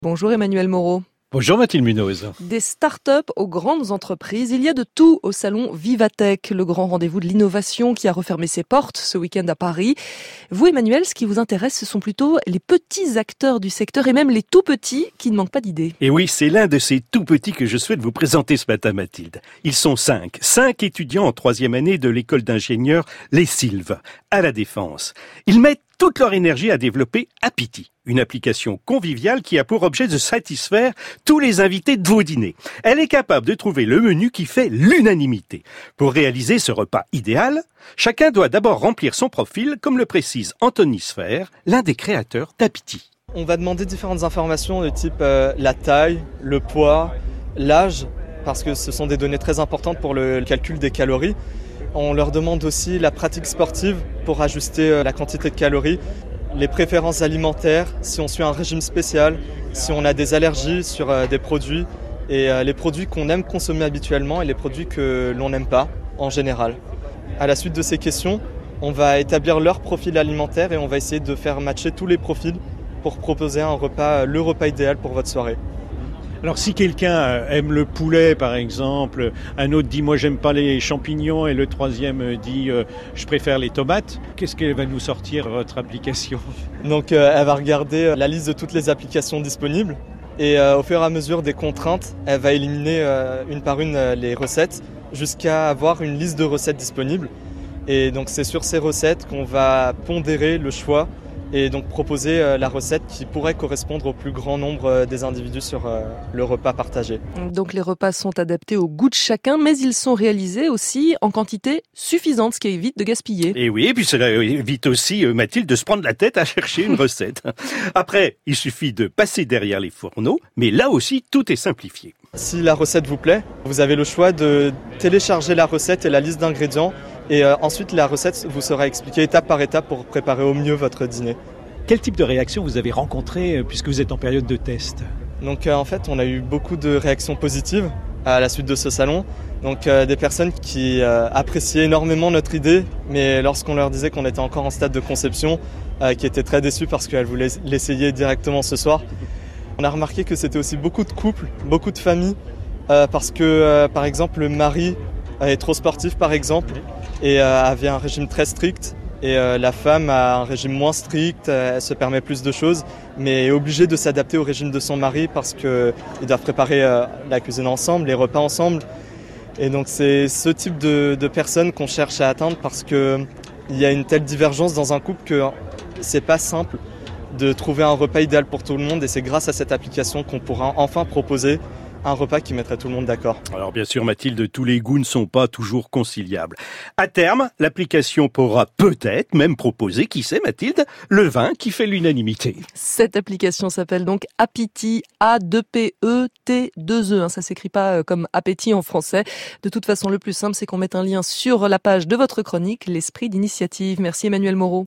Bonjour Emmanuel Moreau. Bonjour Mathilde Munoz. Des start-up aux grandes entreprises, il y a de tout au salon Vivatech, le grand rendez-vous de l'innovation qui a refermé ses portes ce week-end à Paris. Vous Emmanuel, ce qui vous intéresse, ce sont plutôt les petits acteurs du secteur et même les tout petits qui ne manquent pas d'idées. Et oui, c'est l'un de ces tout petits que je souhaite vous présenter ce matin Mathilde. Ils sont 5 étudiants en 3e année de l'école d'ingénieurs Les Sylves, à la Défense. Ils mettent toute leur énergie à développer Apiti, une application conviviale qui a pour objet de satisfaire tous les invités de vos dîners. Elle est capable de trouver le menu qui fait l'unanimité. Pour réaliser ce repas idéal, chacun doit d'abord remplir son profil, comme le précise Anthony Sfer, l'un des créateurs d'Apiti. On va demander différentes informations de type la taille, le poids, l'âge, parce que ce sont des données très importantes pour le calcul des calories. On leur demande aussi la pratique sportive pour ajuster la quantité de calories, les préférences alimentaires, si on suit un régime spécial, si on a des allergies sur des produits, et les produits qu'on aime consommer habituellement et les produits que l'on n'aime pas en général. À la suite de ces questions, on va établir leur profil alimentaire et on va essayer de faire matcher tous les profils pour proposer le repas idéal pour votre soirée. Alors si quelqu'un aime le poulet par exemple, un autre dit moi j'aime pas les champignons et le troisième dit je préfère les tomates, qu'est-ce qu'elle va nous sortir votre application ? Donc elle va regarder la liste de toutes les applications disponibles et au fur et à mesure des contraintes, elle va éliminer une par une les recettes jusqu'à avoir une liste de recettes disponibles. Et donc c'est sur ces recettes qu'on va pondérer le choix et donc proposer la recette qui pourrait correspondre au plus grand nombre des individus sur le repas partagé. Donc les repas sont adaptés au goût de chacun, mais ils sont réalisés aussi en quantité suffisante, ce qui évite de gaspiller. Et oui, et puis cela évite aussi Mathilde de se prendre la tête à chercher une recette. Après, il suffit de passer derrière les fourneaux, mais là aussi tout est simplifié. Si la recette vous plaît, vous avez le choix de télécharger la recette et la liste d'ingrédients. Et ensuite, la recette vous sera expliquée étape par étape pour préparer au mieux votre dîner. Quel type de réaction vous avez rencontré puisque vous êtes en période de test ? Donc en fait, on a eu beaucoup de réactions positives à la suite de ce salon. Donc des personnes qui appréciaient énormément notre idée, mais lorsqu'on leur disait qu'on était encore en stade de conception, qui étaient très déçus parce qu'elles voulaient l'essayer directement ce soir. On a remarqué que c'était aussi beaucoup de couples, beaucoup de familles, parce que par exemple le mari est trop sportif par exemple, et avait un régime très strict et la femme a un régime moins strict, elle se permet plus de choses mais est obligée de s'adapter au régime de son mari parce qu'ils doivent préparer la cuisine ensemble, les repas ensemble et donc c'est ce type de personnes qu'on cherche à atteindre parce qu'il y a une telle divergence dans un couple que c'est pas simple de trouver un repas idéal pour tout le monde et c'est grâce à cette application qu'on pourra enfin proposer un repas qui mettrait tout le monde d'accord. Alors bien sûr Mathilde, tous les goûts ne sont pas toujours conciliables. À terme, l'application pourra peut-être même proposer, qui sait Mathilde, le vin qui fait l'unanimité. Cette application s'appelle donc Apiti, A-2-P-E-T-2-E. Ça s'écrit pas comme appétit en français. De toute façon, le plus simple, c'est qu'on mette un lien sur la page de votre chronique, l'esprit d'initiative. Merci Emmanuel Moreau.